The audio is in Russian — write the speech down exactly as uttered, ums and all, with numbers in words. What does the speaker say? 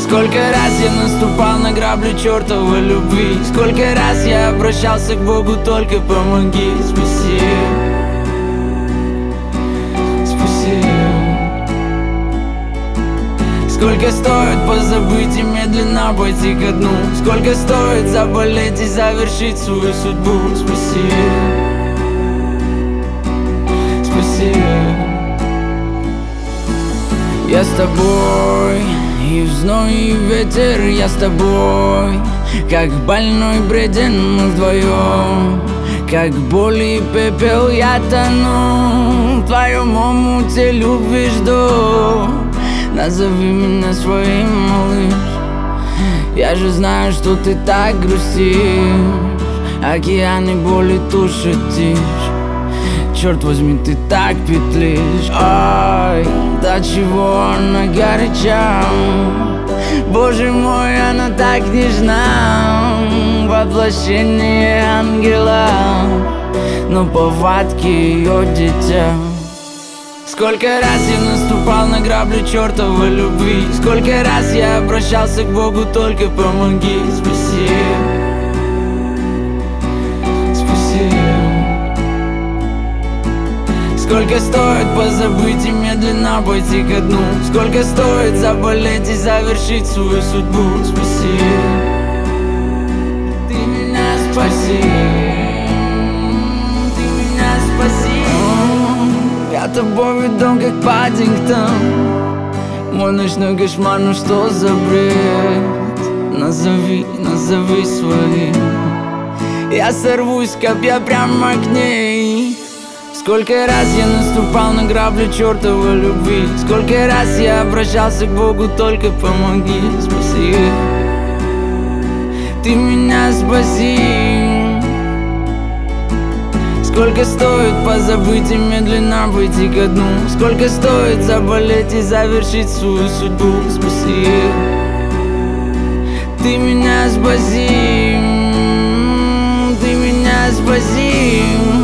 Сколько раз я наступал на грабли чертовой любви, сколько раз я обращался к Богу, только помоги. Спаси, спаси. Сколько стоит позабыть и медленно пойти ко дну, сколько стоит заболеть и завершить свою судьбу. Спаси, спаси. Я с тобой, и в зной, и в ветер я с тобой. Как больной бреден мы вдвоем, как боль и пепел я тону. В твоем омуте любви жду. Назови меня своим, малыш. Я же знаю, что ты так грустишь, океаны боли тушит тишь. Черт возьми, ты так петлишь. Ай, до чего она горяча. Боже мой, она так нежна. Воплощение ангела, но повадки ее дитя. Сколько раз я наступал на грабли чертовой любви, сколько раз я обращался к Богу, только помоги. Спаси, спаси. Сколько стоит позабыть и медленно пойти ко дну, сколько стоит заболеть и завершить свою судьбу. Спаси, ты меня спаси, ты меня спаси. Я тобой ведом, как Паддингтон. Мой ночной кошмар, ну что за бред? Назови, назови свои. Я сорвусь, копья прямо к ней. Сколько раз я наступал на грабли чертовой любви, сколько раз я обращался к Богу, только помоги. Спаси, ты меня спаси. Сколько стоит позабыть и медленно пойти ко дну, сколько стоит заболеть и завершить свою судьбу. Спаси, ты меня спаси, ты меня спаси.